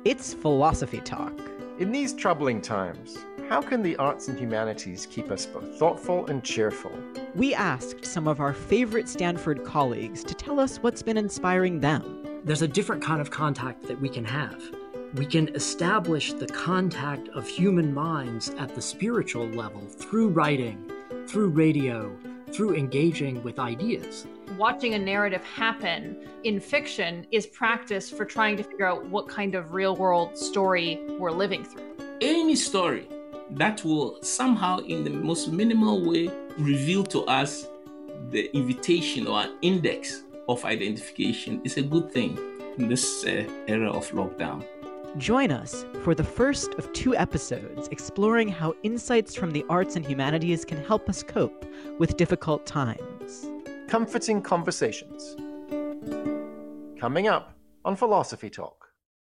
It's Philosophy Talk. In these troubling times, how can the arts and humanities keep us both thoughtful and cheerful? We asked some of our favorite Stanford colleagues to tell us what's been inspiring them. There's a different kind of contact that we can have. We can establish the contact of human minds at the spiritual level through writing, through radio, through engaging with ideas. Watching a narrative happen in fiction is practice for trying to figure out what kind of real-world story we're living through. Any story that will somehow, in the most minimal way, reveal to us the invitation or an index of identification is a good thing in this era of lockdown. Join us for the first of 2 episodes exploring how insights from the arts and humanities can help us cope with difficult times. Comforting conversations. Coming up on Philosophy Talk.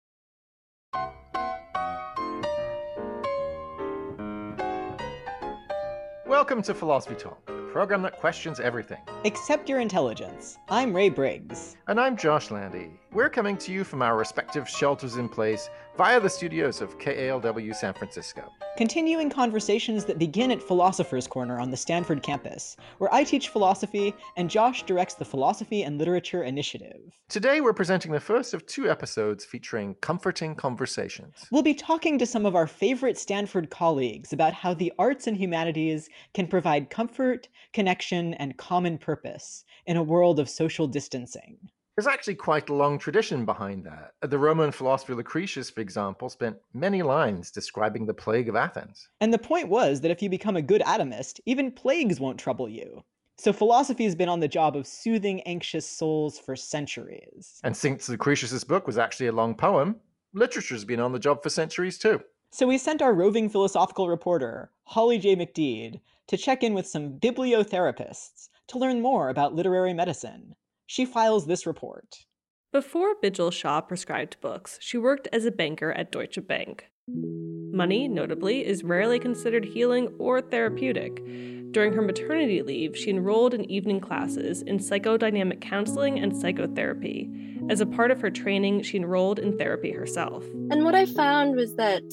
Welcome to Philosophy Talk, the program that questions everything. Accept your intelligence. I'm Ray Briggs. And I'm Josh Landy. We're coming to you from our respective shelters in place via the studios of KALW San Francisco. Continuing conversations that begin at Philosopher's Corner on the Stanford campus, where I teach philosophy and Josh directs the Philosophy and Literature Initiative. Today we're presenting the first of 2 episodes featuring comforting conversations. We'll be talking to some of our favorite Stanford colleagues about how the arts and humanities can provide comfort, connection, and common purpose in a world of social distancing. There's actually quite a long tradition behind that. The Roman philosopher Lucretius, for example, spent many lines describing the plague of Athens. And the point was that if you become a good atomist, even plagues won't trouble you. So philosophy has been on the job of soothing anxious souls for centuries. And since Lucretius' book was actually a long poem, literature's been on the job for centuries too. So we sent our roving philosophical reporter, Holly J. McDeed, to check in with some bibliotherapists to learn more about literary medicine. She files this report. Before Bijal Shah prescribed books, she worked as a banker at Deutsche Bank. Money, notably, is rarely considered healing or therapeutic. During her maternity leave, she enrolled in evening classes in psychodynamic counseling and psychotherapy. As a part of her training, she enrolled in therapy herself. And what I found was that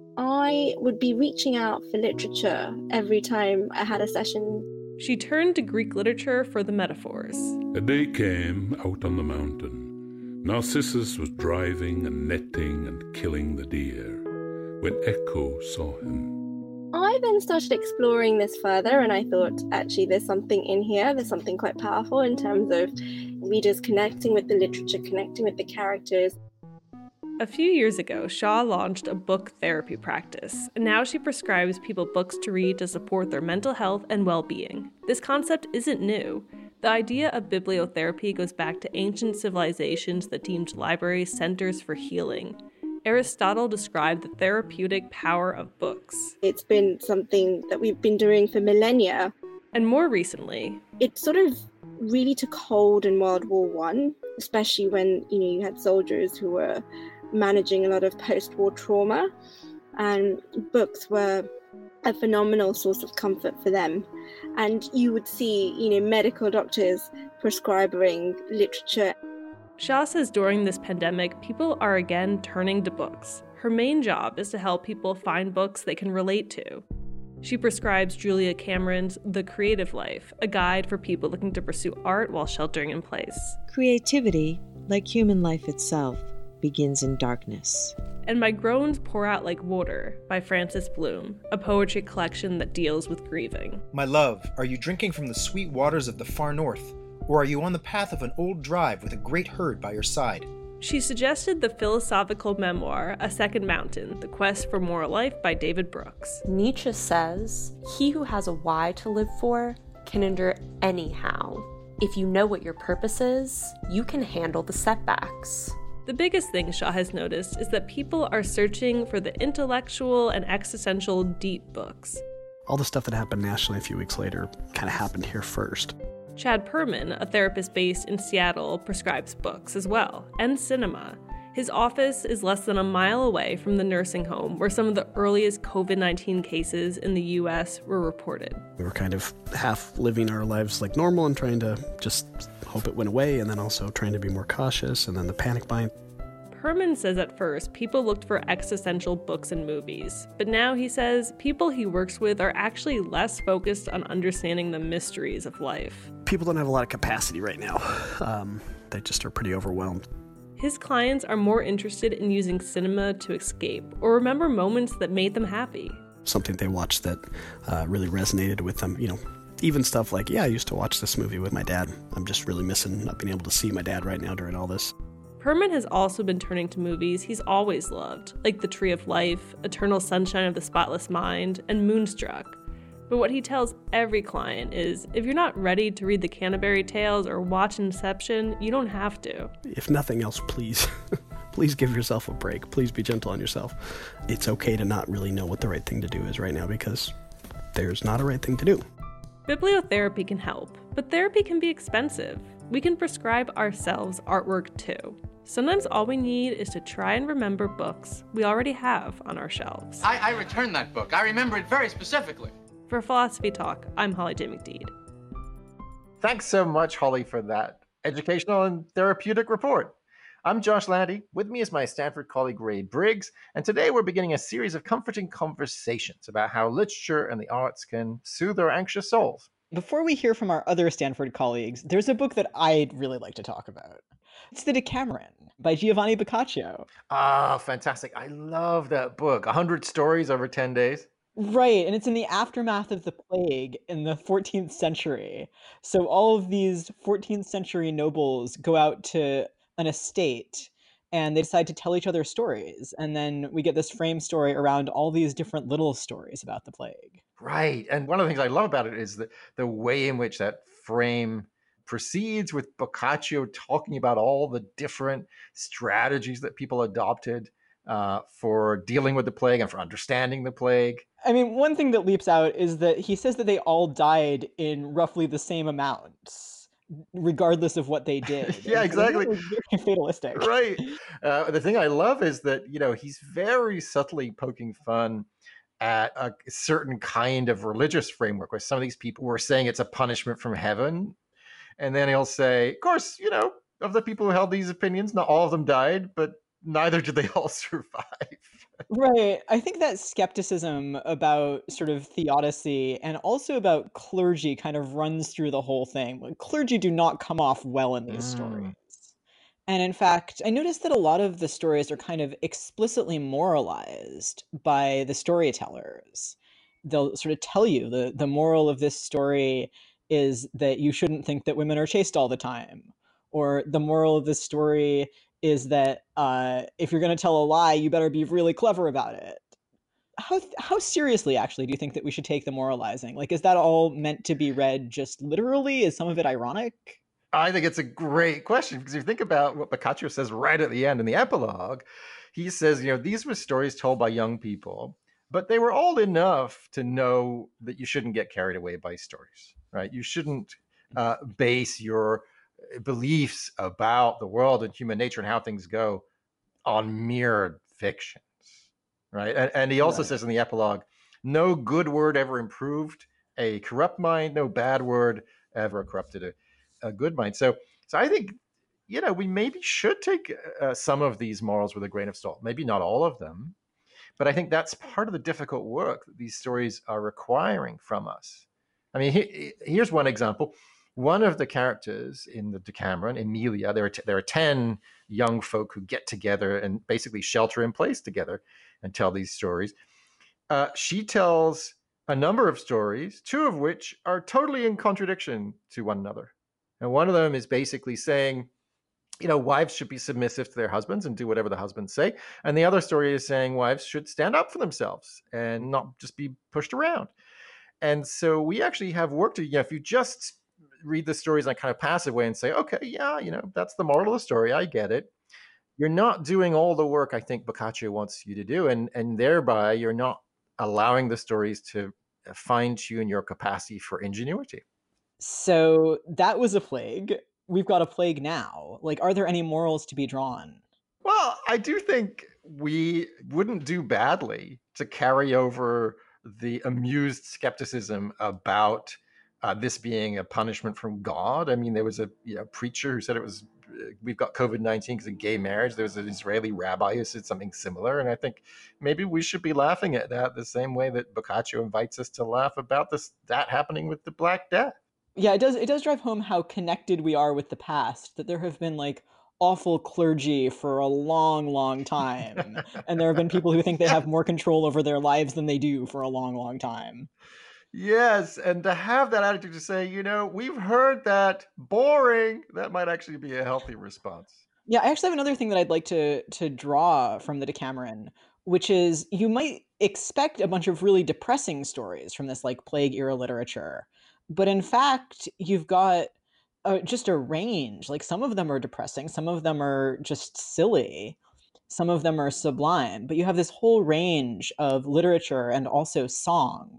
I would be reaching out for literature every time I had a session. She turned to Greek literature for the metaphors. A day came out on the mountain. Narcissus was driving and netting and killing the deer when Echo saw him. I then started exploring this further, and I thought, actually, there's something in here. There's something quite powerful in terms of readers connecting with the literature, connecting with the characters. A few years ago, Shah launched a book therapy practice, and now she prescribes people books to read to support their mental health and well-being. This concept isn't new. The idea of bibliotherapy goes back to ancient civilizations that deemed libraries centers for healing. Aristotle described the therapeutic power of books. It's been something that we've been doing for millennia. And more recently, it sort of really took hold in World War I, especially when you had soldiers who were managing a lot of post-war trauma, and books were a phenomenal source of comfort for them. And you would see, medical doctors prescribing literature. Shah says during this pandemic, people are again turning to books. Her main job is to help people find books they can relate to. She prescribes Julia Cameron's The Creative Life, a guide for people looking to pursue art while sheltering in place. Creativity, like human life itself, begins in darkness. And My Groans Pour Out Like Water by Frances Bloom, a poetry collection that deals with grieving. My love, are you drinking from the sweet waters of the far north? Or are you on the path of an old drive with a great herd by your side? She suggested the philosophical memoir, A Second Mountain, The Quest for Moral Life by David Brooks. Nietzsche says, he who has a why to live for can endure any how. If you know what your purpose is, you can handle the setbacks. The biggest thing Shah has noticed is that people are searching for the intellectual and existential deep books. All the stuff that happened nationally a few weeks later kind of happened here first. Chad Perman, a therapist based in Seattle, prescribes books as well, and cinema. His office is less than a mile away from the nursing home where some of the earliest COVID-19 cases in the U.S. were reported. We were kind of half living our lives like normal and trying to just hope it went away, and then also trying to be more cautious, and then the panic buying. Herman says at first people looked for existential books and movies, but now he says people he works with are actually less focused on understanding the mysteries of life. People don't have a lot of capacity right now. They just are pretty overwhelmed. His clients are more interested in using cinema to escape or remember moments that made them happy. Something they watched that really resonated with them, even stuff like, I used to watch this movie with my dad. I'm just really missing not being able to see my dad right now during all this. Herman has also been turning to movies he's always loved, like The Tree of Life, Eternal Sunshine of the Spotless Mind, and Moonstruck. But what he tells every client is, if you're not ready to read the Canterbury Tales or watch Inception, you don't have to. If nothing else, please, please give yourself a break. Please be gentle on yourself. It's okay to not really know what the right thing to do is right now because there's not a right thing to do. Bibliotherapy can help, but therapy can be expensive. We can prescribe ourselves artwork too. Sometimes all we need is to try and remember books we already have on our shelves. I returned that book. I remember it very specifically. For Philosophy Talk, I'm Holly J. McDede. Thanks so much, Holly, for that educational and therapeutic report. I'm Josh Landy. With me is my Stanford colleague, Ray Briggs, and today we're beginning a series of comforting conversations about how literature and the arts can soothe our anxious souls. Before we hear from our other Stanford colleagues, there's a book that I'd really like to talk about. It's The Decameron by Giovanni Boccaccio. Ah, fantastic. I love that book. 100 stories over 10 days. Right, and it's in the aftermath of the plague in the 14th century. So all of these 14th century nobles go out to an estate and they decide to tell each other stories. And then we get this frame story around all these different little stories about the plague. Right. And one of the things I love about it is the way in which that frame proceeds with Boccaccio talking about all the different strategies that people adopted for dealing with the plague and for understanding the plague. I mean, one thing that leaps out is that he says that they all died in roughly the same amounts, regardless of what they did. Yeah, exactly. It's very fatalistic. Right. The thing I love is that, he's very subtly poking fun at a certain kind of religious framework where some of these people were saying it's a punishment from heaven. And then he'll say, of course, of the people who held these opinions, not all of them died, but neither did they all survive. Right. I think that skepticism about sort of theodicy and also about clergy kind of runs through the whole thing. Clergy do not come off well in these stories. And in fact, I noticed that a lot of the stories are kind of explicitly moralized by the storytellers. They'll sort of tell you the moral of this story is that you shouldn't think that women are chaste all the time. Or the moral of this story is that if you're going to tell a lie, you better be really clever about it. How seriously, actually, do you think that we should take the moralizing? Like, is that all meant to be read just literally? Is some of it ironic? I think it's a great question because if you think about what Boccaccio says right at the end in the epilogue, he says, these were stories told by young people, but they were old enough to know that you shouldn't get carried away by stories, right? You shouldn't base your beliefs about the world and human nature and how things go on mere fictions, right? And he also says in the epilogue, no good word ever improved a corrupt mind, no bad word ever corrupted a good mind. So I think, we maybe should take some of these morals with a grain of salt, maybe not all of them, but I think that's part of the difficult work that these stories are requiring from us. I mean, here's one example. One of the characters in the Decameron, Emilia, there are 10 young folk who get together and basically shelter in place together and tell these stories. She tells a number of stories, two of which are totally in contradiction to one another. And one of them is basically saying, wives should be submissive to their husbands and do whatever the husbands say. And the other story is saying wives should stand up for themselves and not just be pushed around. And so we actually have work to, if you just read the stories in a kind of passive way and say, okay, yeah, that's the moral of the story. I get it. You're not doing all the work I think Boccaccio wants you to do. And thereby you're not allowing the stories to fine tune your capacity for ingenuity. So that was a plague. We've got a plague now. Like, are there any morals to be drawn? Well, I do think we wouldn't do badly to carry over the amused skepticism about this being a punishment from God. I mean, there was a preacher who said it was, we've got COVID-19 because of gay marriage. There was an Israeli rabbi who said something similar. And I think maybe we should be laughing at that the same way that Boccaccio invites us to laugh about that happening with the Black Death. Yeah, it does drive home how connected we are with the past, that there have been like awful clergy for a long, long time. And there have been people who think they have more control over their lives than they do for a long, long time. Yes, and to have that attitude to say, we've heard that, boring, that might actually be a healthy response. Yeah, I actually have another thing that I'd like to draw from the Decameron, which is you might expect a bunch of really depressing stories from this like plague era literature. But in fact, you've got just a range. Like some of them are depressing, some of them are just silly, some of them are sublime. But you have this whole range of literature and also song.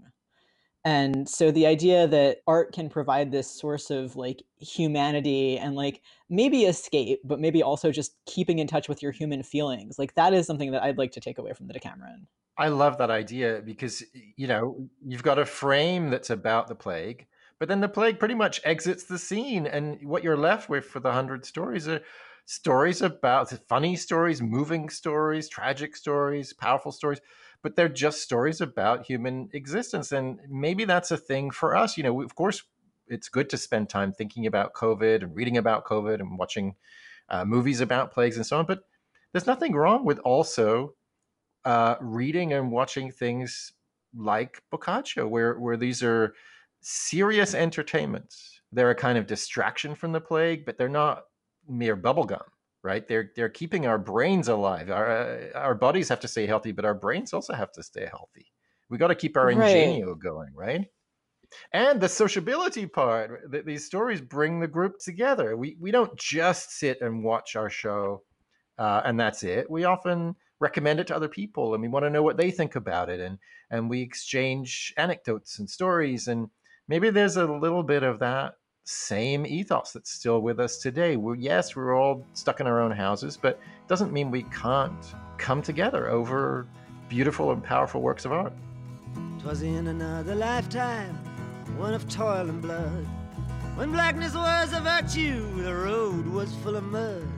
And so the idea that art can provide this source of like humanity and like maybe escape, but maybe also just keeping in touch with your human feelings, like that is something that I'd like to take away from the Decameron. I love that idea because, you've got a frame that's about the plague, but then the plague pretty much exits the scene. And what you're left with for the 100 stories are stories about funny stories, moving stories, tragic stories, powerful stories, but they're just stories about human existence. And maybe that's a thing for us. Of course, it's good to spend time thinking about COVID and reading about COVID and watching movies about plagues and so on. But there's nothing wrong with also reading and watching things like Boccaccio, where these are serious entertainments. They're a kind of distraction from the plague, but they're not mere bubblegum, right? They're keeping our brains alive. Our bodies have to stay healthy, but our brains also have to stay healthy. We got to keep our ingenio going, right? And the sociability part, these stories bring the group together. We don't just sit and watch our show and that's it. We often recommend it to other people and we want to know what they think about it. And we exchange anecdotes and stories. And maybe there's a little bit of that same ethos that's still with us today. We're all stuck in our own houses, but it doesn't mean we can't come together over beautiful and powerful works of art. 'Twas in another lifetime, one of toil and blood, when blackness was a virtue, the road was full of mud.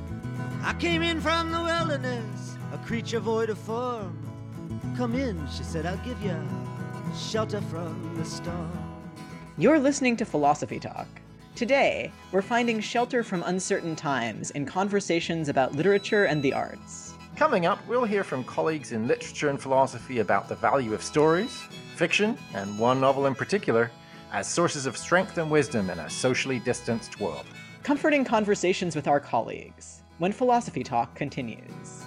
I came in from the wilderness, a creature void of form. Come in, she said, I'll give you shelter from the storm. You're listening to Philosophy Talk. Today, we're finding shelter from uncertain times in conversations about literature and the arts. Coming up, we'll hear from colleagues in literature and philosophy about the value of stories, fiction, and one novel in particular, as sources of strength and wisdom in a socially distanced world. Comforting conversations with our colleagues, when Philosophy Talk continues.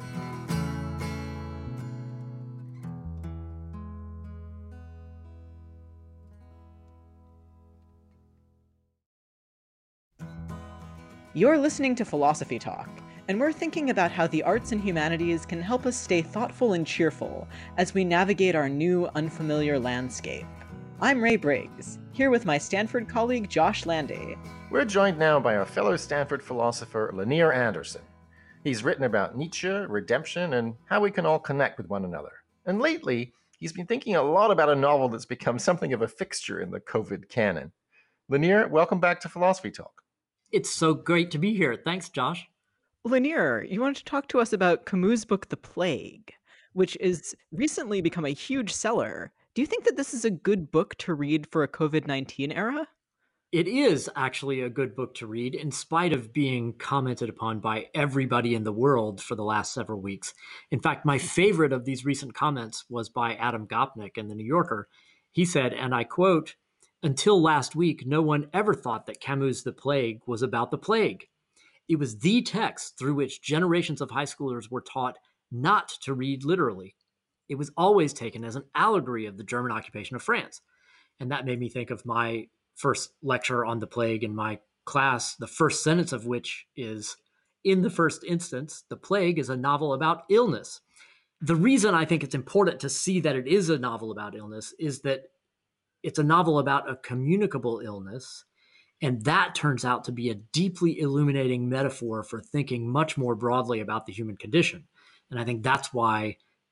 You're listening to Philosophy Talk, and we're thinking about how the arts and humanities can help us stay thoughtful and cheerful as we navigate our new, unfamiliar landscape. I'm Ray Briggs, here with my Stanford colleague Josh Landy. We're joined now by our fellow Stanford philosopher Lanier Anderson. He's written about Nietzsche, redemption, and how we can all connect with one another. And lately, he's been thinking a lot about a novel that's become something of a fixture in the COVID canon. Lanier, welcome back to Philosophy Talk. It's so great to be here. Thanks, Josh. Lanier, you wanted to talk to us about Camus' book, The Plague, which is recently become a huge seller. Do you think that this is a good book to read for a COVID-19 era? It is actually a good book to read, in spite of being commented upon by everybody in the world for the last several weeks. In fact, my favorite of these recent comments was by Adam Gopnik in The New Yorker. He said, and I quote, "Until last week, no one ever thought that Camus' The Plague was about the plague. It was the text through which generations of high schoolers were taught not to read literally. It was always taken as an allegory of the German occupation of France." And that made me think of my first lecture on the plague in my class, the first sentence of which is, "In the first instance, The Plague is a novel about illness." The reason I think it's important to see that it is a novel about illness is that it's a novel about a communicable illness, and that turns out to be a deeply illuminating metaphor for thinking much more broadly about the human condition. And I think that's why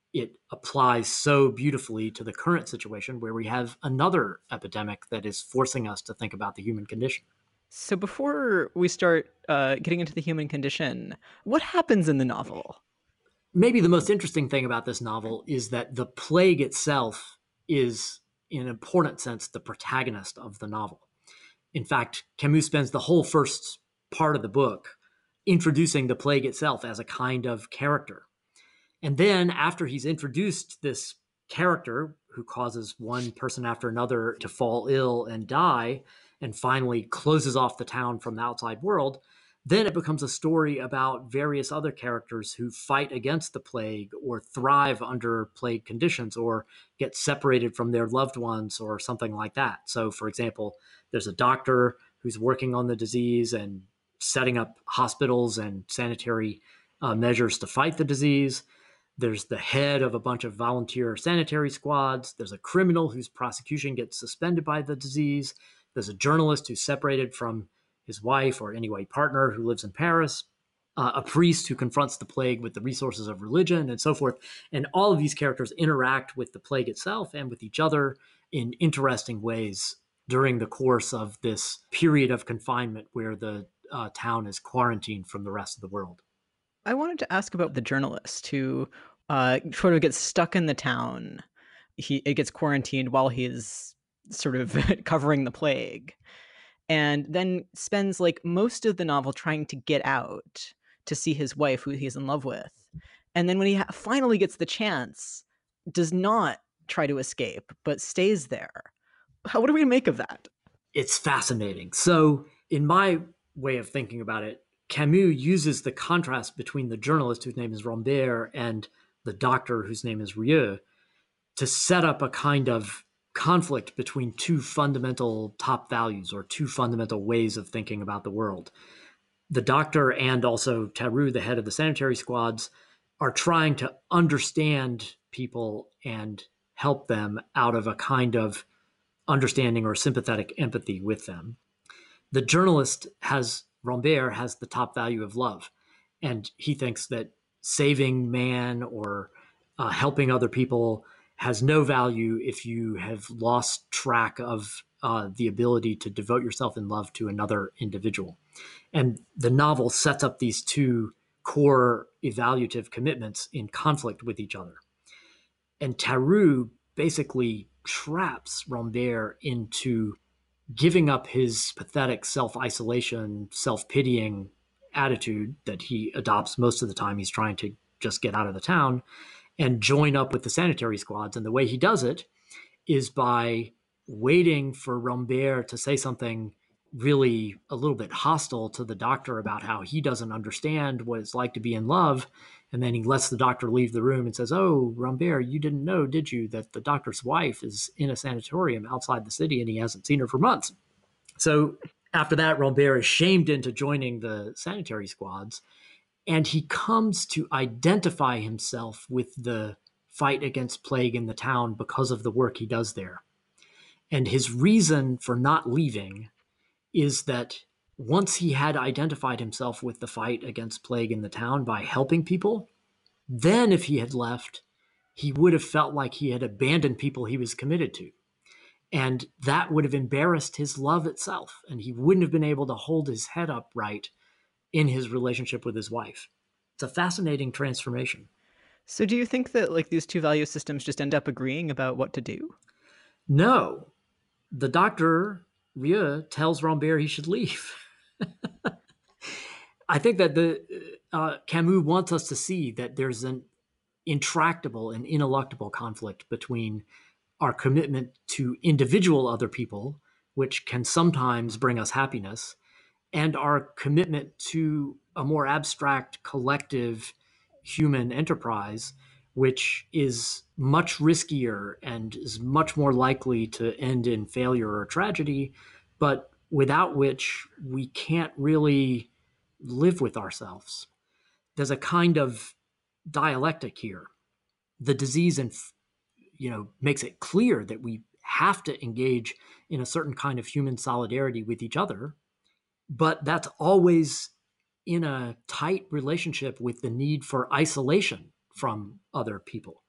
it applies so beautifully to the current situation where we have another epidemic that is forcing us to think about the human condition. So before we start getting into the human condition, what happens in the novel? Maybe the most interesting thing about this novel is that the plague itself is, in an important sense, the protagonist of the novel. In fact, Camus spends the whole first part of the book introducing the plague itself as a kind of character. And then after he's introduced this character who causes one person after another to fall ill and die, and finally closes off the town from the outside world, then it becomes a story about various other characters who fight against the plague or thrive under plague conditions or get separated from their loved ones or something like that. So, for example, there's a doctor who's working on the disease and setting up hospitals and sanitary measures to fight the disease. There's the head of a bunch of volunteer sanitary squads. There's a criminal whose prosecution gets suspended by the disease. There's a journalist who's separated from his wife or anyway partner who lives in Paris, a priest who confronts the plague with the resources of religion, and so forth. And all of these characters interact with the plague itself and with each other in interesting ways during the course of this period of confinement where the town is quarantined from the rest of the world. I wanted to ask about the journalist who sort of gets stuck in the town. It gets quarantined while he's sort of covering the plague, and then spends like most of the novel trying to get out to see his wife, who he's in love with. And then when he finally gets the chance, does not try to escape, but stays there. What do we make of that? It's fascinating. So in my way of thinking about it, Camus uses the contrast between the journalist, whose name is Rambert, and the doctor, whose name is Rieux, to set up a kind of conflict between two fundamental top values or two fundamental ways of thinking about the world. The doctor and also Theroux, the head of the sanitary squads, are trying to understand people and help them out of a kind of understanding or sympathetic empathy with them. The journalist Rambert has the top value of love, and he thinks that saving man or helping other people has no value if you have lost track of the ability to devote yourself in love to another individual. And the novel sets up these two core evaluative commitments in conflict with each other. And Theroux basically traps Rambert into giving up his pathetic self-isolation, self-pitying attitude that he adopts most of the time he's trying to just get out of the town, and join up with the sanitary squads. And the way he does it is by waiting for Rambert to say something really a little bit hostile to the doctor about how he doesn't understand what it's like to be in love. And then he lets the doctor leave the room and says, "Oh, Rambert, you didn't know, did you, that the doctor's wife is in a sanatorium outside the city and he hasn't seen her for months?" So after that, Rambert is shamed into joining the sanitary squads, and he comes to identify himself with the fight against plague in the town because of the work he does there. And his reason for not leaving is that once he had identified himself with the fight against plague in the town by helping people, then if he had left, he would have felt like he had abandoned people he was committed to. And that would have embarrassed his love itself, and he wouldn't have been able to hold his head up right in his relationship with his wife. It's a fascinating transformation. So do you think that like these two value systems just end up agreeing about what to do? No. The doctor, Rieux, tells Rambert he should leave. I think that Camus wants us to see that there's an intractable and ineluctable conflict between our commitment to individual other people, which can sometimes bring us happiness, and our commitment to a more abstract, collective human enterprise, which is much riskier and is much more likely to end in failure or tragedy, but without which we can't really live with ourselves. There's a kind of dialectic here. The disease makes it clear that we have to engage in a certain kind of human solidarity with each other, but that's always in a tight relationship with the need for isolation from other people.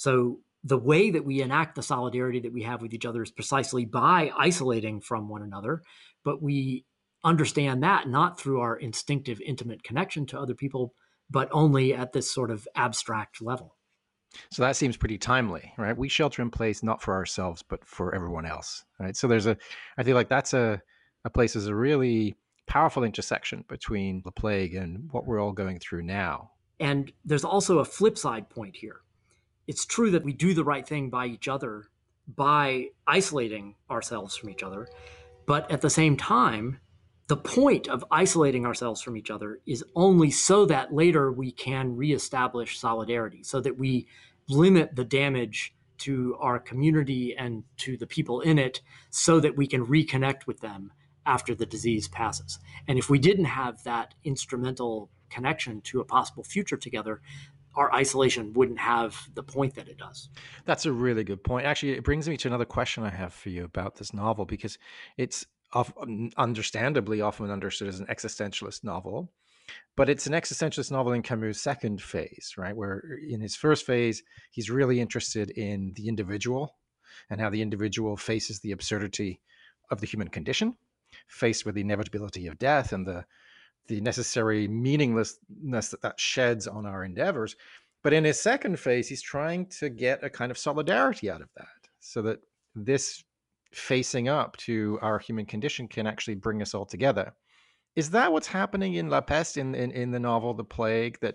So the way that we enact the solidarity that we have with each other is precisely by isolating from one another, but we understand that not through our instinctive, intimate connection to other people, but only at this sort of abstract level. So that seems pretty timely, right? We shelter in place not for ourselves, but for everyone else, right? So I feel like that's a place is a really powerful intersection between the plague and what we're all going through now. And there's also a flip side point here. It's true that we do the right thing by each other by isolating ourselves from each other, but at the same time, the point of isolating ourselves from each other is only so that later we can reestablish solidarity, so that we limit the damage to our community and to the people in it, so that we can reconnect with them after the disease passes. And if we didn't have that instrumental connection to a possible future together, our isolation wouldn't have the point that it does. That's a really good point. Actually, it brings me to another question I have for you about this novel, because it's understandably often understood as an existentialist novel, but it's an existentialist novel in Camus' second phase, right? Where in his first phase, he's really interested in the individual and how the individual faces the absurdity of the human condition, faced with the inevitability of death and the necessary meaninglessness that sheds on our endeavors. But in his second phase, he's trying to get a kind of solidarity out of that, so that this facing up to our human condition can actually bring us all together. Is that what's happening in La Peste, in the novel The Plague? That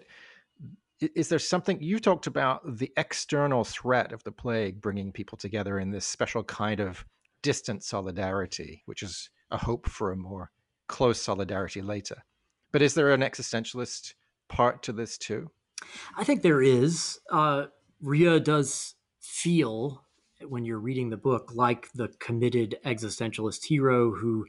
is there something you talked about, the external threat of the plague bringing people together in this special kind of distant solidarity, which is a hope for a more close solidarity later. But is there an existentialist part to this too? I think there is. Ria does feel, when you're reading the book, like the committed existentialist hero who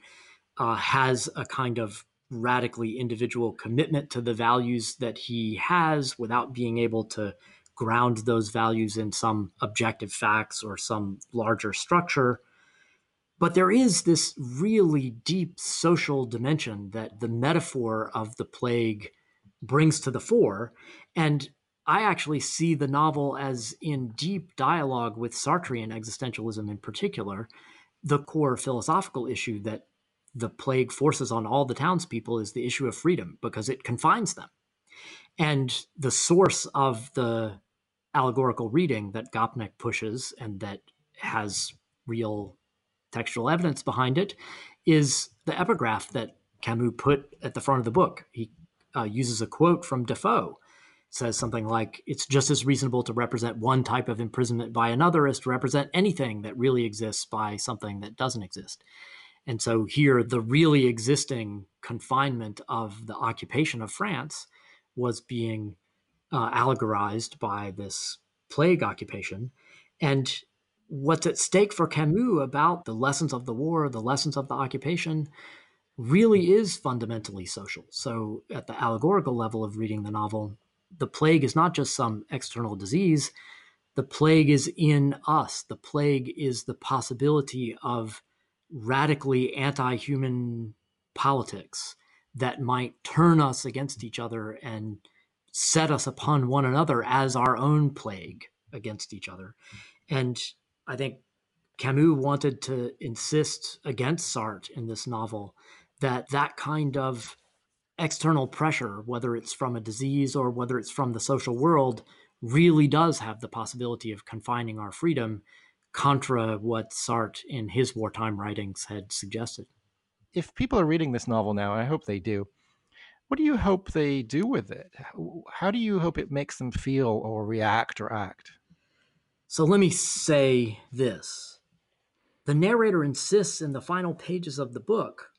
has a kind of radically individual commitment to the values that he has without being able to ground those values in some objective facts or some larger structure. But there is this really deep social dimension that the metaphor of the plague brings to the fore. And I actually see the novel as in deep dialogue with Sartrean existentialism in particular. The core philosophical issue that the plague forces on all the townspeople is the issue of freedom, because it confines them. And the source of the allegorical reading that Gopnik pushes, and that has real textual evidence behind it, is the epigraph that Camus put at the front of the book. He uses a quote from Defoe. It says something like, "It's just as reasonable to represent one type of imprisonment by another as to represent anything that really exists by something that doesn't exist." And so here, the really existing confinement of the occupation of France was being allegorized by this plague occupation. And what's at stake for Camus about the lessons of the war, the lessons of the occupation, really is fundamentally social. So at the allegorical level of reading the novel, the plague is not just some external disease. The plague is in us. The plague is the possibility of radically anti-human politics that might turn us against each other and set us upon one another as our own plague against each other. And I think Camus wanted to insist against Sartre in this novel that that kind of external pressure, whether it's from a disease or whether it's from the social world, really does have the possibility of confining our freedom, contra what Sartre in his wartime writings had suggested. If people are reading this novel now, and I hope they do, what do you hope they do with it? How do you hope it makes them feel or react or act? So let me say this. The narrator insists in the final pages of the book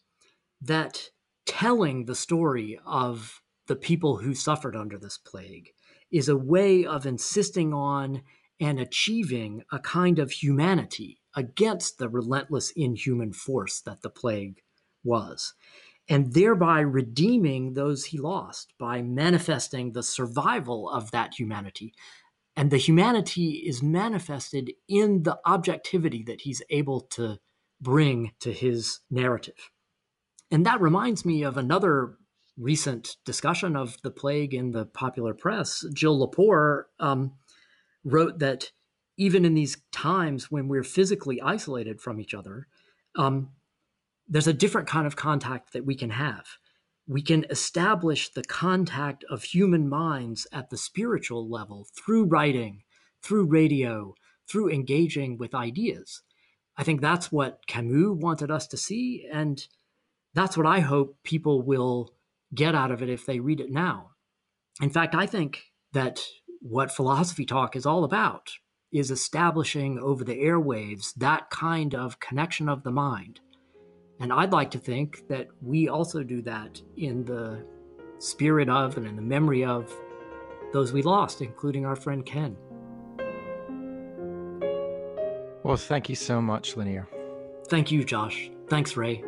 that telling the story of the people who suffered under this plague is a way of insisting on and achieving a kind of humanity against the relentless inhuman force that the plague was, and thereby redeeming those he lost by manifesting the survival of that humanity. And the humanity is manifested in the objectivity that he's able to bring to his narrative. And that reminds me of another recent discussion of the plague in the popular press. Jill Lepore wrote that even in these times when we're physically isolated from each other, there's a different kind of contact that we can have. We can establish the contact of human minds at the spiritual level through writing, through radio, through engaging with ideas. I think that's what Camus wanted us to see, and that's what I hope people will get out of it if they read it now. In fact, I think that what Philosophy Talk is all about is establishing over the airwaves that kind of connection of the mind. And I'd like to think that we also do that in the spirit of and in the memory of those we lost, including our friend Ken. Well, thank you so much, Lanier. Thank you, Josh. Thanks, Ray.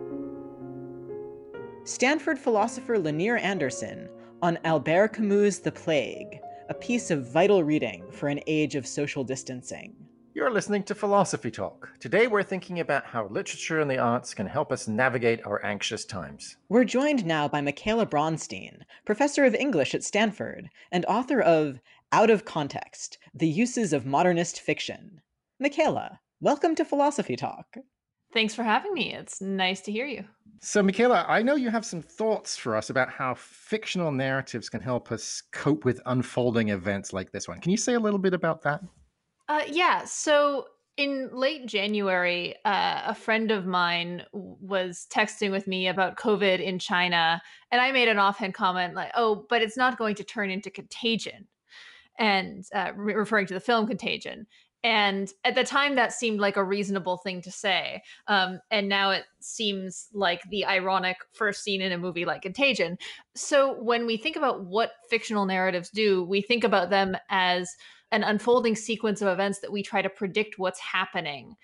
Stanford philosopher Lanier Anderson on Albert Camus' The Plague, a piece of vital reading for an age of social distancing. You're listening to Philosophy Talk. Today we're thinking about how literature and the arts can help us navigate our anxious times. We're joined now by Michaela Bronstein, professor of English at Stanford and author of Out of Context: The Uses of Modernist Fiction. Michaela, welcome to Philosophy Talk. Thanks for having me. It's nice to hear you. So, Michaela, I know you have some thoughts for us about how fictional narratives can help us cope with unfolding events like this one. Can you say a little bit about that? Yeah. So in late January, a friend of mine was texting with me about COVID in China, and I made an offhand comment like, "Oh, but it's not going to turn into Contagion," and referring to the film Contagion. And at the time, that seemed like a reasonable thing to say. And now it seems like the ironic first scene in a movie like Contagion. So when we think about what fictional narratives do, we think about them as an unfolding sequence of events that we try to predict what's happening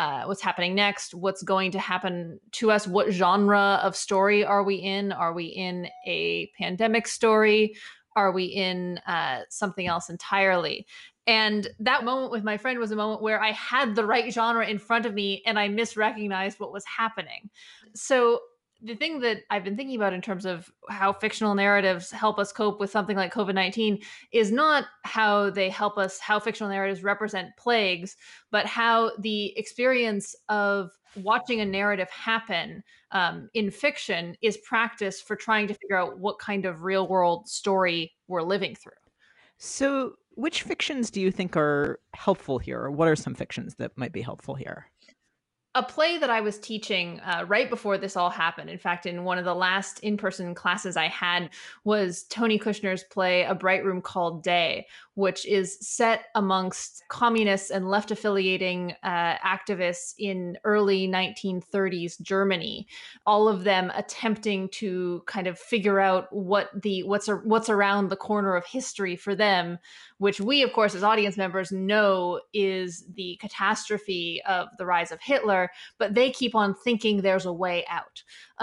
next, what's going to happen to us, what genre of story are we in? Are we in a pandemic story? Are we in something else entirely? And that moment with my friend was a moment where I had the right genre in front of me and I misrecognized what was happening. So the thing that I've been thinking about in terms of how fictional narratives help us cope with something like COVID-19 is not how fictional narratives represent plagues, but how the experience of watching a narrative happen in fiction is practice for trying to figure out what kind of real world story we're living through. So which fictions do you think are helpful here? Or what are some fictions that might be helpful here? A play that I was teaching right before this all happened, in fact, in one of the last in-person classes I had, was Tony Kushner's play, A Bright Room Called Day, which is set amongst communists and left-affiliating activists in early 1930s Germany, all of them attempting to kind of figure out what's around the corner of history for them, which we, of course, as audience members know is the catastrophe of the rise of Hitler, but they keep on thinking there's a way out.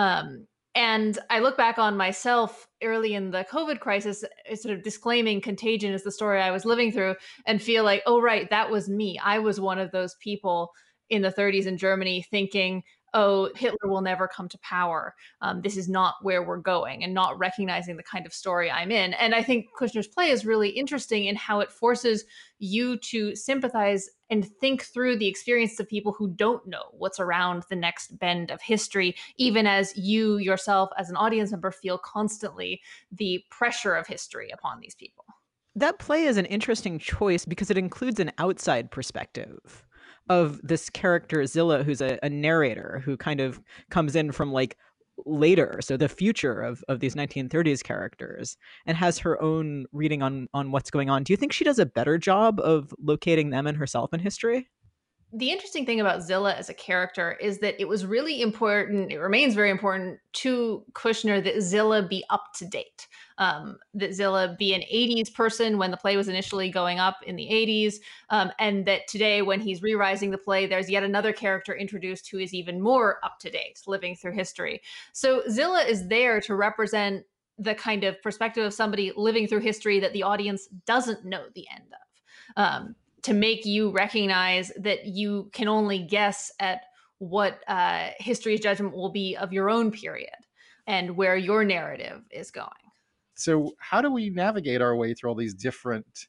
And I look back on myself early in the COVID crisis, sort of disclaiming Contagion is the story I was living through, and feel like, oh, right, that was me. I was one of those people in the 30s in Germany thinking, oh, Hitler will never come to power. This is not where we're going, and not recognizing the kind of story I'm in. And I think Kushner's play is really interesting in how it forces you to sympathize and think through the experience of people who don't know what's around the next bend of history, even as you yourself as an audience member feel constantly the pressure of history upon these people. That play is an interesting choice because it includes an outside perspective of this character Zilla, who's a narrator who kind of comes in from like later, so the future of these 1930s characters, and has her own reading on what's going on. Do you think she does a better job of locating them and herself in history? The interesting thing about Zilla as a character is that it was really important, it remains very important to Kushner that Zilla be up to date, that Zilla be an 80s person when the play was initially going up in the 80s, and that today when he's re-rising the play, there's yet another character introduced who is even more up to date, living through history. So Zilla is there to represent the kind of perspective of somebody living through history that the audience doesn't know the end of. To make you recognize that you can only guess at what history's judgment will be of your own period and where your narrative is going. So how do we navigate our way through all these different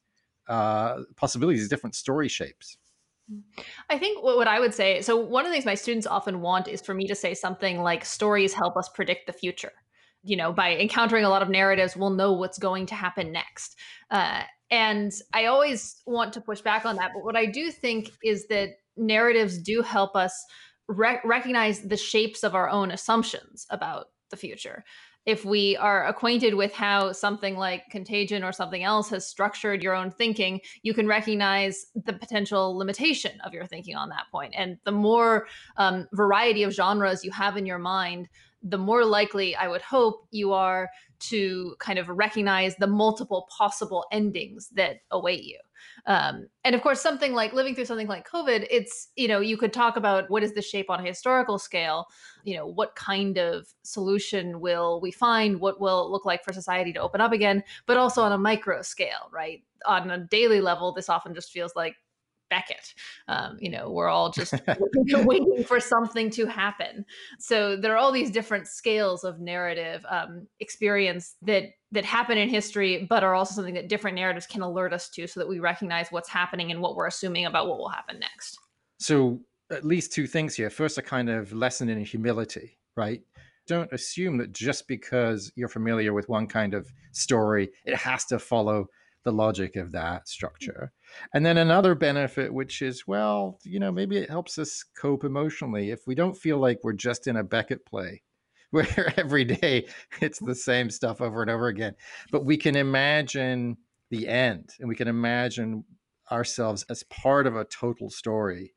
possibilities, these different story shapes. I think what I would say, so one of the things my students often want is for me to say something like stories help us predict the future. By encountering a lot of narratives, we'll know what's going to happen next. And I always want to push back on that. But what I do think is that narratives do help us recognize the shapes of our own assumptions about the future. If we are acquainted with how something like Contagion or something else has structured your own thinking, you can recognize the potential limitation of your thinking on that point. And the more variety of genres you have in your mind, the more likely, I would hope, you are to kind of recognize the multiple possible endings that await you. And of course, something like living through something like COVID, it's, you could talk about what is the shape on a historical scale, what kind of solution will we find, what will it look like for society to open up again, but also on a micro scale, right? On a daily level, this often just feels like Beckett. We're all just waiting for something to happen. So there are all these different scales of narrative experience that happen in history, but are also something that different narratives can alert us to, so that we recognize what's happening and what we're assuming about what will happen next. So at least two things here. First, a kind of lesson in humility, right? Don't assume that just because you're familiar with one kind of story, it has to follow the logic of that structure. And then another benefit, which is, maybe it helps us cope emotionally. If we don't feel like we're just in a Beckett play where every day it's the same stuff over and over again, but we can imagine the end and we can imagine ourselves as part of a total story.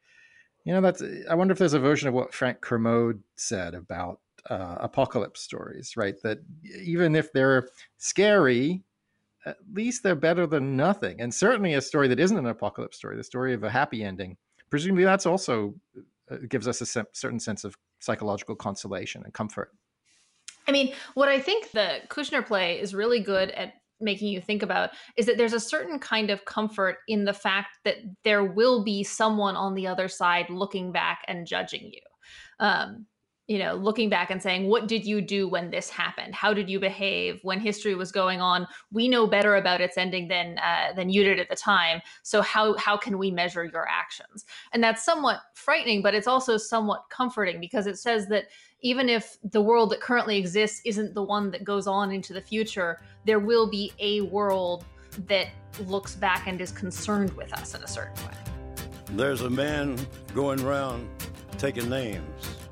I wonder if there's a version of what Frank Kermode said about apocalypse stories, right? That even if they're scary, at least they're better than nothing. And certainly a story that isn't an apocalypse story, the story of a happy ending, presumably that's also gives us a certain sense of psychological consolation and comfort. I mean, what I think the Kushner play is really good at making you think about is that there's a certain kind of comfort in the fact that there will be someone on the other side looking back and judging you. Looking back and saying, what did you do when this happened? How did you behave when history was going on? We know better about its ending than you did at the time. So how can we measure your actions? And that's somewhat frightening, but it's also somewhat comforting, because it says that even if the world that currently exists isn't the one that goes on into the future, there will be a world that looks back and is concerned with us in a certain way. There's a man going around taking names,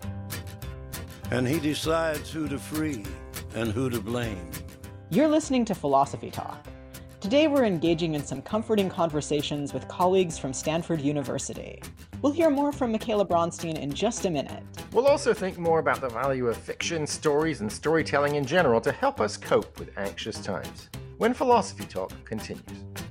and he decides who to free and who to blame. You're listening to Philosophy Talk. Today we're engaging in some comforting conversations with colleagues from Stanford University. We'll hear more from Michaela Bronstein in just a minute. We'll also think more about the value of fiction, stories, and storytelling in general to help us cope with anxious times, when Philosophy Talk continues.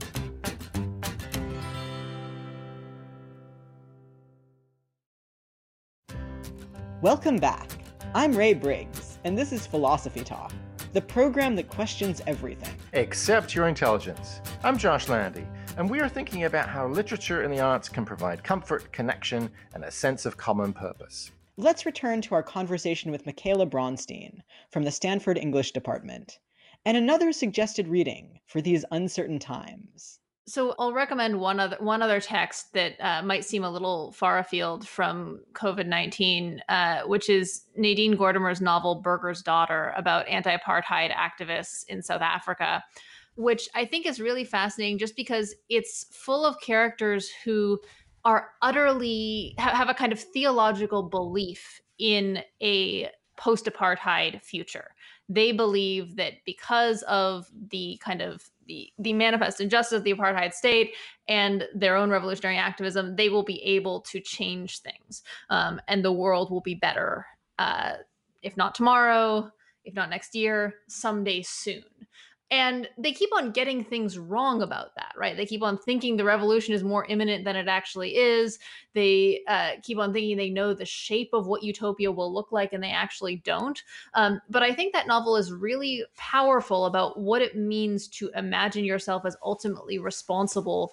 Welcome back. I'm Ray Briggs, and this is Philosophy Talk, the program that questions everything. Except your intelligence. I'm Josh Landy, and we are thinking about how literature and the arts can provide comfort, connection, and a sense of common purpose. Let's return to our conversation with Michaela Bronstein from the Stanford English Department, and another suggested reading for these uncertain times. So I'll recommend one other text that might seem a little far afield from COVID-19, which is Nadine Gordimer's novel Burger's Daughter, about anti-apartheid activists in South Africa, which I think is really fascinating just because it's full of characters who are utterly have a kind of theological belief in a post-apartheid future. They believe that because of the kind of the manifest injustice of the apartheid state and their own revolutionary activism, they will be able to change things. And the world will be better, if not tomorrow, if not next year, someday soon. And they keep on getting things wrong about that, right? They keep on thinking the revolution is more imminent than it actually is. They keep on thinking they know the shape of what utopia will look like, and they actually don't. But I think that novel is really powerful about what it means to imagine yourself as ultimately responsible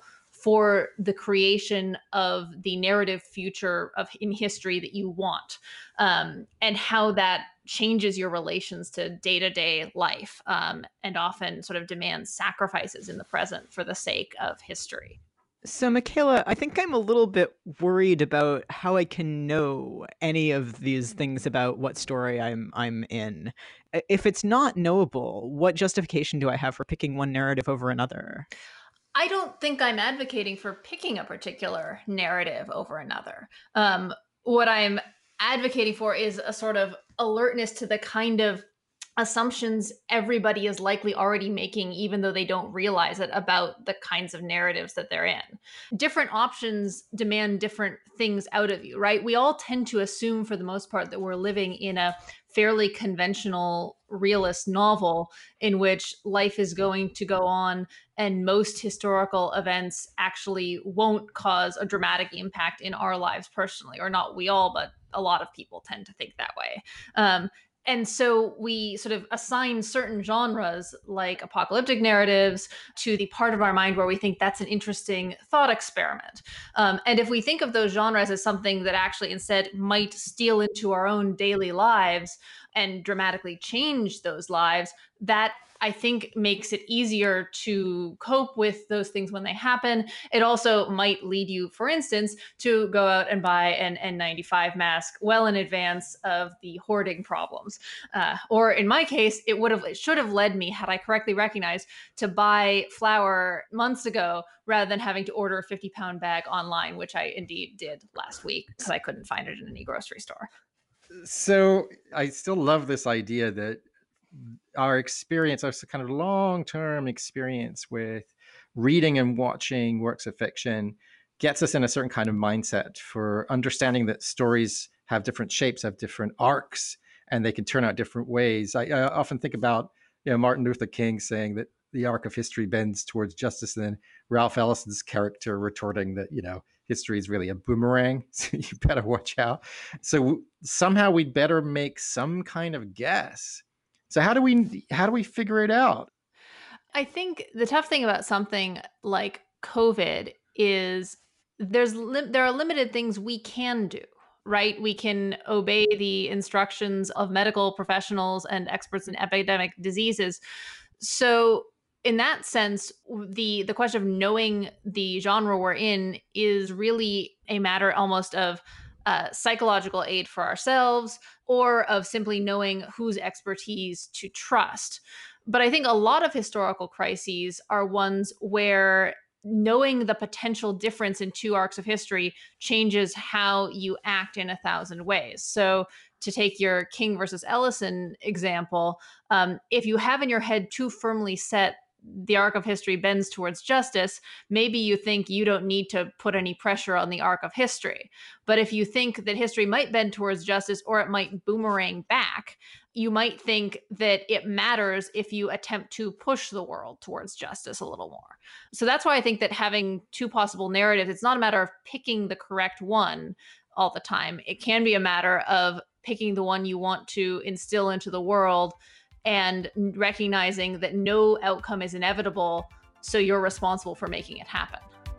for the creation of the narrative future in history that you want, and how that changes your relations to day-to-day life, and often sort of demands sacrifices in the present for the sake of history. So, Michaela, I think I'm a little bit worried about how I can know any of these things about what story I'm in. If it's not knowable, what justification do I have for picking one narrative over another? I don't think I'm advocating for picking a particular narrative over another. What I'm advocating for is a sort of alertness to the kind of assumptions everybody is likely already making, even though they don't realize it, about the kinds of narratives that they're in. Different options demand different things out of you, right? We all tend to assume, for the most part, that we're living in a fairly conventional realist novel in which life is going to go on and most historical events actually won't cause a dramatic impact in our lives personally, or not we all, but a lot of people tend to think that way. And so we sort of assign certain genres like apocalyptic narratives to the part of our mind where we think that's an interesting thought experiment. And if we think of those genres as something that actually instead might steal into our own daily lives and dramatically change those lives, that I think makes it easier to cope with those things when they happen. It also might lead you, for instance, to go out and buy an N95 mask well in advance of the hoarding problems. Or in my case, it should have led me, had I correctly recognized, to buy flour months ago rather than having to order a 50-pound bag online, which I indeed did last week because I couldn't find it in any grocery store. So I still love this idea that our experience, our kind of long-term experience with reading and watching works of fiction gets us in a certain kind of mindset for understanding that stories have different shapes, have different arcs, and they can turn out different ways. I often think about Martin Luther King saying that the arc of history bends towards justice, and then Ralph Ellison's character retorting that, history is really a boomerang, so you better watch out. So somehow we'd better make some kind of guess. So how do we figure it out? I think the tough thing about something like COVID is there are limited things we can do, right? We can obey the instructions of medical professionals and experts in epidemic diseases. So in that sense, the question of knowing the genre we're in is really a matter almost of psychological aid for ourselves, or of simply knowing whose expertise to trust. But I think a lot of historical crises are ones where knowing the potential difference in two arcs of history changes how you act in 1,000 ways. So to take your King versus Ellison example, if you have in your head too firmly set the arc of history bends towards justice, maybe you think you don't need to put any pressure on the arc of history. But if you think that history might bend towards justice, or it might boomerang back, you might think that it matters if you attempt to push the world towards justice a little more. So that's why I think that having two possible narratives, it's not a matter of picking the correct one all the time. It can be a matter of picking the one you want to instill into the world and recognizing that no outcome is inevitable, so you're responsible for making it happen.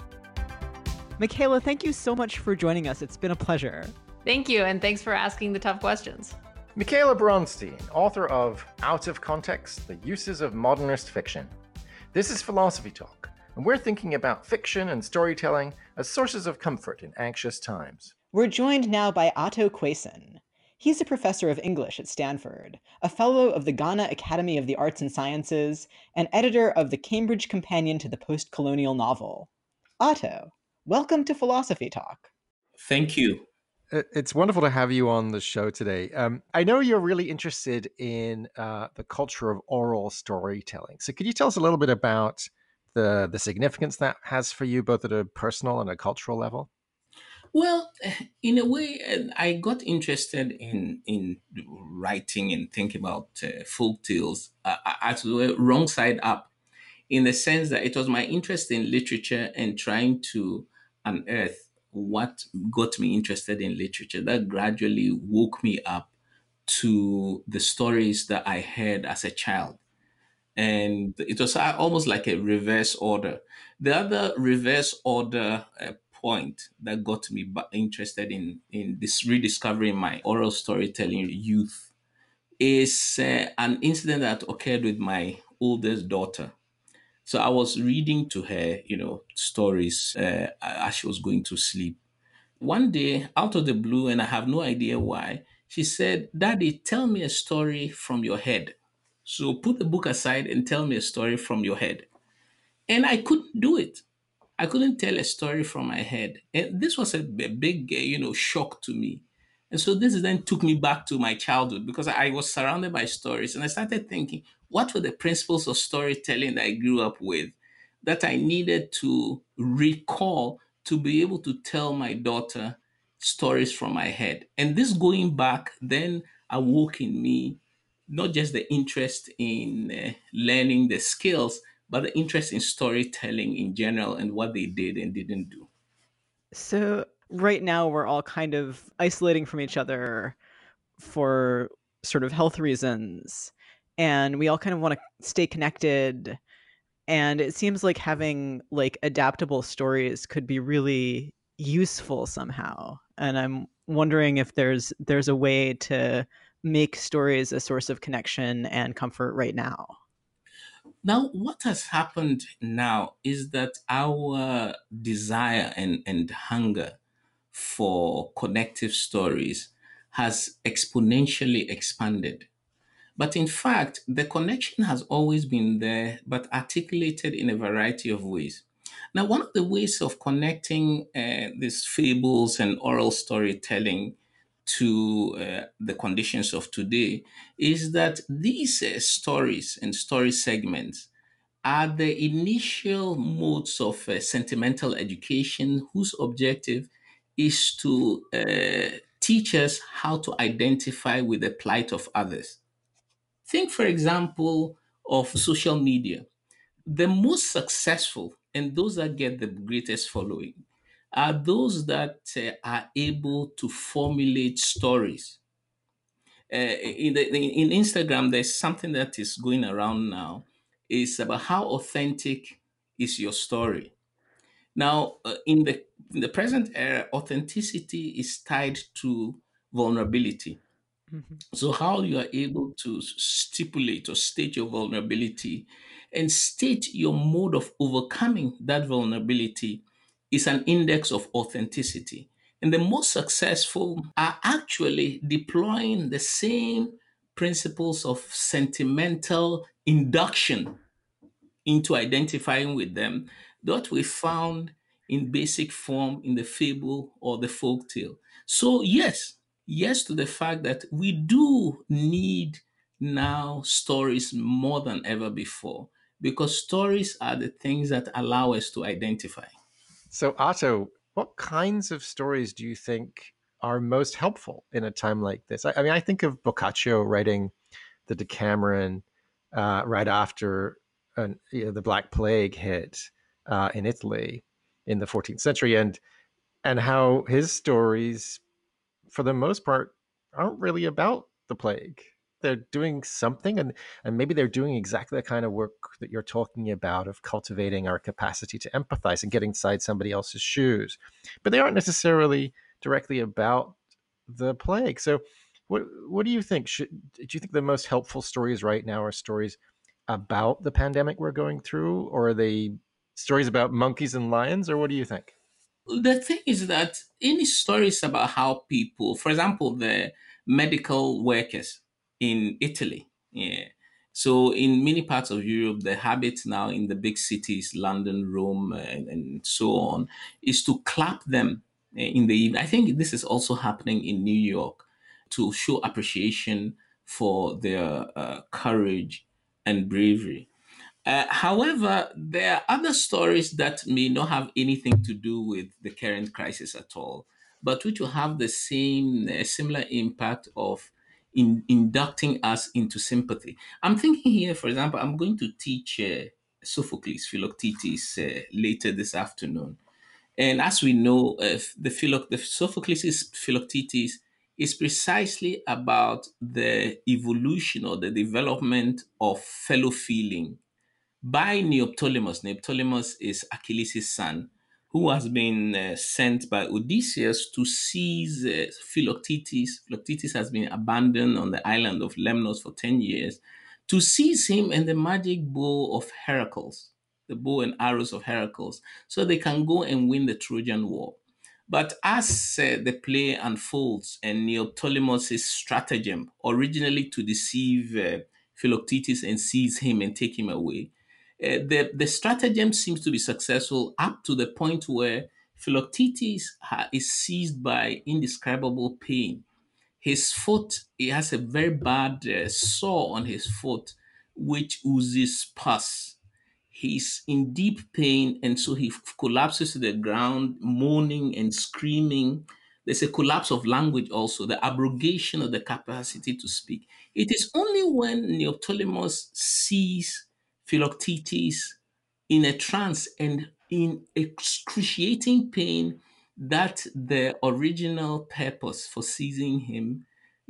Michaela, thank you so much for joining us. It's been a pleasure. Thank you, and thanks for asking the tough questions. Michaela Bronstein, author of Out of Context, The Uses of Modernist Fiction. This is Philosophy Talk, and we're thinking about fiction and storytelling as sources of comfort in anxious times. We're joined now by Otto Quaison. He's a professor of English at Stanford, a fellow of the Ghana Academy of the Arts and Sciences, and editor of the Cambridge Companion to the Post-Colonial Novel. Otto, welcome to Philosophy Talk. Thank you. It's wonderful to have you on the show today. I know you're really interested in the culture of oral storytelling. So could you tell us a little bit about the significance that has for you, both at a personal and a cultural level? Well, in a way, I got interested in writing and thinking about folk tales as well, wrong side up, in the sense that it was my interest in literature and trying to unearth what got me interested in literature that gradually woke me up to the stories that I heard as a child. And it was almost like a reverse order. The other reverse order point that got me interested in this rediscovering my oral storytelling youth is an incident that occurred with my oldest daughter. So I was reading to her, stories as she was going to sleep. One day, out of the blue, and I have no idea why, she said, "Daddy, tell me a story from your head. So put the book aside and tell me a story from your head." And I couldn't do it. I couldn't tell a story from my head. And this was a big, shock to me. And so this then took me back to my childhood because I was surrounded by stories. And I started thinking, what were the principles of storytelling that I grew up with that I needed to recall to be able to tell my daughter stories from my head? And this going back then awoke in me not just the interest in learning the skills, but the interest in storytelling in general and what they did and didn't do. So right now we're all kind of isolating from each other for sort of health reasons, and we all kind of want to stay connected. And it seems like having like adaptable stories could be really useful somehow. And I'm wondering if there's a way to make stories a source of connection and comfort right now. Now, what has happened now is that our desire and hunger for connective stories has exponentially expanded. But in fact, the connection has always been there, but articulated in a variety of ways. Now, one of the ways of connecting these fables and oral storytelling to the conditions of today is that these stories and story segments are the initial modes of sentimental education whose objective is to teach us how to identify with the plight of others. Think, for example, of social media. The most successful and those that get the greatest following are those that are able to formulate stories. In Instagram, there's something that is going around now. It's about how authentic is your story. Now, in the present era, authenticity is tied to vulnerability. So, how you are able to stipulate or state your vulnerability and state your mode of overcoming that vulnerability is an index of authenticity. And the most successful are actually deploying the same principles of sentimental induction into identifying with them that we found in basic form in the fable or the folk tale. So, yes to the fact that we do need now stories more than ever before because stories are the things that allow us to identify. So, Otto, what kinds of stories do you think are most helpful in a time like this? I mean, I think of Boccaccio writing the Decameron right after the Black Plague hit in Italy in the 14th century, and how his stories, for the most part, aren't really about the plague. They're doing something, and maybe they're doing exactly the kind of work that you're talking about of cultivating our capacity to empathize and getting inside somebody else's shoes. But they aren't necessarily directly about the plague. So what do you think? Do you think the most helpful stories right now are stories about the pandemic we're going through, or are they stories about monkeys and lions, or what do you think? The thing is that any stories about how people, for example, the medical workers in Italy, yeah. So in many parts of Europe, the habit now in the big cities, London, Rome, and so on, is to clap them in the evening. I think this is also happening in New York to show appreciation for their courage and bravery. However, there are other stories that may not have anything to do with the current crisis at all, but which will have the same similar impact of inducting us into sympathy. I'm thinking here, for example, I'm going to teach Sophocles, Philoctetes later this afternoon. And as we know, the Sophocles' Philoctetes is precisely about the evolution or the development of fellow feeling by Neoptolemus. Neoptolemus is Achilles' son, who has been sent by Odysseus to seize Philoctetes. Philoctetes has been abandoned on the island of Lemnos for 10 years to seize him and the magic bow of Heracles, the bow and arrows of Heracles, so they can go and win the Trojan War. But as the play unfolds and Neoptolemus' stratagem, originally to deceive Philoctetes and seize him and take him away, the stratagem seems to be successful up to the point where Philoctetes is seized by indescribable pain. His foot, he has a very bad sore on his foot, which oozes pus. He's in deep pain, and so he collapses to the ground, moaning and screaming. There's a collapse of language also, the abrogation of the capacity to speak. It is only when Neoptolemus sees Philoctetes in a trance and in excruciating pain that the original purpose for seizing him,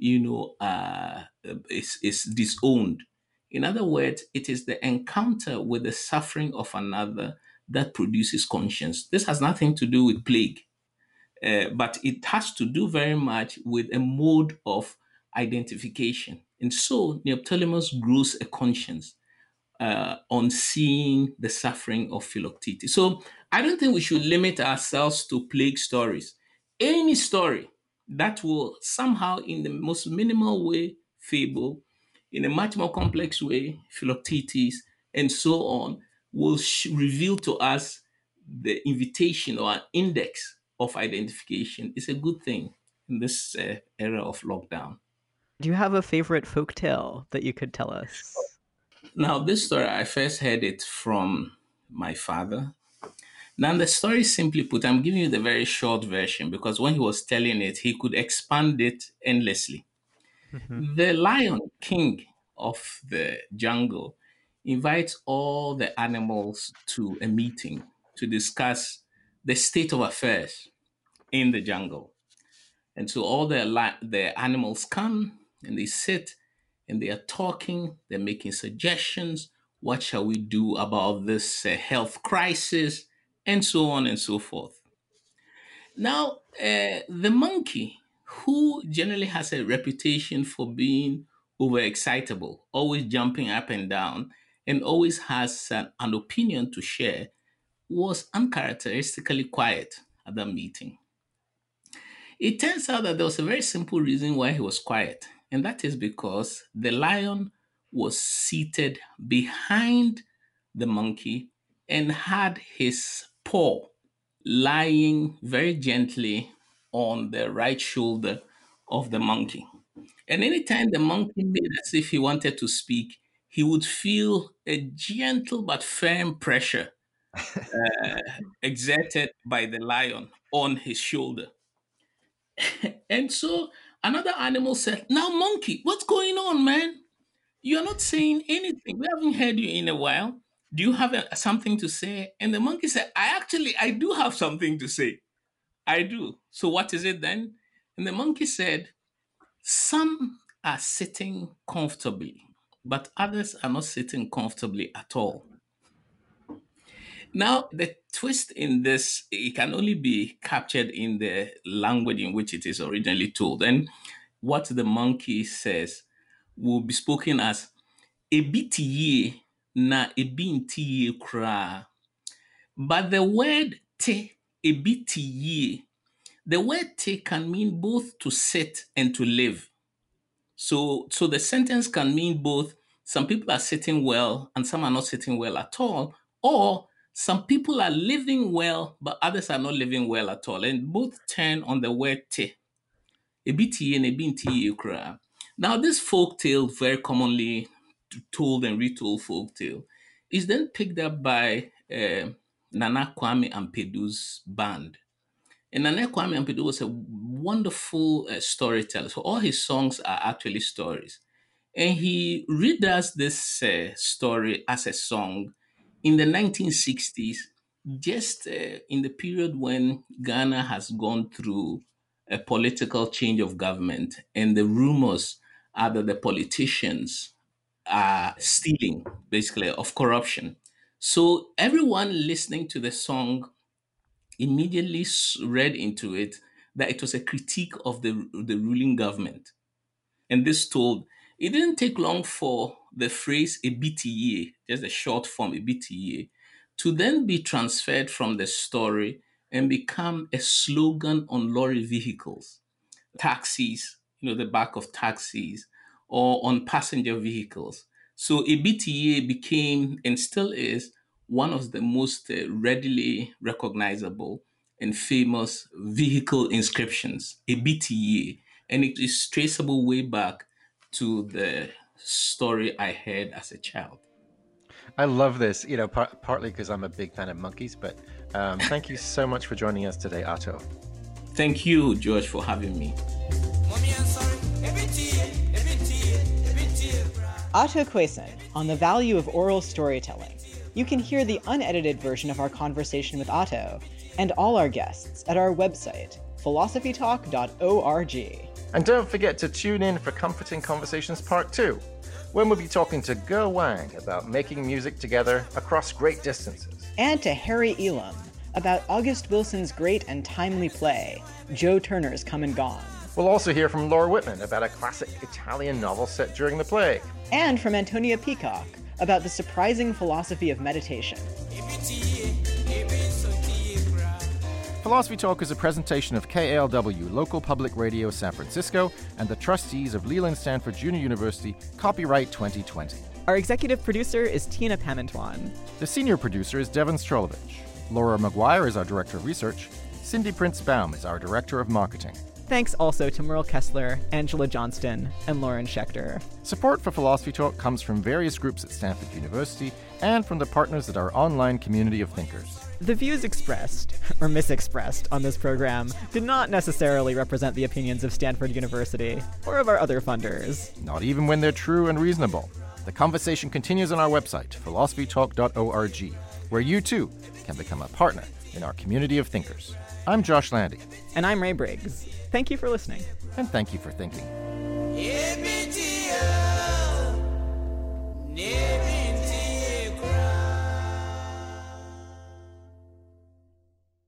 is disowned. In other words, it is the encounter with the suffering of another that produces conscience. This has nothing to do with plague, but it has to do very much with a mode of identification. And so Neoptolemus grows a conscience on seeing the suffering of Philoctetes. So I don't think we should limit ourselves to plague stories. Any story that will somehow, in the most minimal way, fable, in a much more complex way, Philoctetes, and so on, will reveal to us the invitation or an index of identification. Is a good thing in this era of lockdown. Do you have a favorite folktale that you could tell us? Now, this story, I first heard it from my father. Now, the story, simply put, I'm giving you the very short version because when he was telling it, he could expand it endlessly. The lion, king of the jungle, invites all the animals to a meeting to discuss the state of affairs in the jungle. And so all the animals come and they sit and they are talking, they're making suggestions. What shall we do about this health crisis? And so on and so forth. Now, the monkey, who generally has a reputation for being overexcitable, always jumping up and down, and always has an opinion to share, was uncharacteristically quiet at that meeting. It turns out that there was a very simple reason why he was quiet, and that is because the lion was seated behind the monkey and had his paw lying very gently on the right shoulder of the monkey. And anytime the monkey made as if he wanted to speak, he would feel a gentle but firm pressure exerted by the lion on his shoulder. And so another animal said, "Now, monkey, what's going on, man? You're not saying anything. We haven't heard you in a while. Do you have something to say?" And the monkey said, I do have something to say. I do. So what is it then? And the monkey said, "Some are sitting comfortably, but others are not sitting comfortably at all." Now, the twist in this, it can only be captured in the language in which it is originally told. And what the monkey says will be spoken as "ebi te yie na ebi nti yie koraa." But the word te, "ebi te yie," the word te can mean both to sit and to live. So the sentence can mean both some people are sitting well and some are not sitting well at all, or some people are living well but others are not living well at all. And both turn on the word te. Ebi te yie na ebi nti yie koraa. Now, this folk tale, very commonly told and retold folk tale, is then picked up by Nana Kwame Ampedu's band. And Nana Kwame Ampedu was a wonderful storyteller. So all his songs are actually stories. And he redoes this story as a song in the 1960s, just in the period when Ghana has gone through a political change of government, and the rumors are that the politicians are stealing, basically, of corruption. So everyone listening to the song immediately read into it that it was a critique of the ruling government. And this told, it didn't take long for the phrase EBITIYE, just a short form EBITIYE, to then be transferred from the story and become a slogan on lorry vehicles, taxis, the back of taxis, or on passenger vehicles. So EBITIYE became, and still is, one of the most readily recognizable and famous vehicle inscriptions, EBITIYE. And it is traceable way back to the story I heard as a child. I love this, partly because I'm a big fan of monkeys, but thank you so much for joining us today, Ato. Thank you, George, for having me. Ato Quaison on the value of oral storytelling. You can hear the unedited version of our conversation with Ato and all our guests at our website, philosophytalk.org. And don't forget to tune in for Comforting Conversations Part 2, when we'll be talking to Ge Wang about making music together across great distances. And to Harry Elam about August Wilson's great and timely play, Joe Turner's Come and Gone. We'll also hear from Laura Whitman about a classic Italian novel set during the plague. And from Antonia Peacock about the surprising philosophy of meditation. Philosophy Talk is a presentation of KALW Local Public Radio San Francisco and the trustees of Leland Stanford Junior University, copyright 2020. Our executive producer is Tina Pamentwan. The senior producer is Devin Strolovich. Laura McGuire is our director of research. Cindy Prince-Baum is our director of marketing. Thanks also to Merle Kessler, Angela Johnston, and Lauren Schechter. Support for Philosophy Talk comes from various groups at Stanford University and from the partners at our online community of thinkers. The views expressed, or misexpressed, on this program did not necessarily represent the opinions of Stanford University or of our other funders. Not even when they're true and reasonable. The conversation continues on our website, philosophytalk.org, where you too can become a partner in our community of thinkers. I'm Josh Landy. And I'm Ray Briggs. Thank you for listening. And thank you for thinking. Yeah.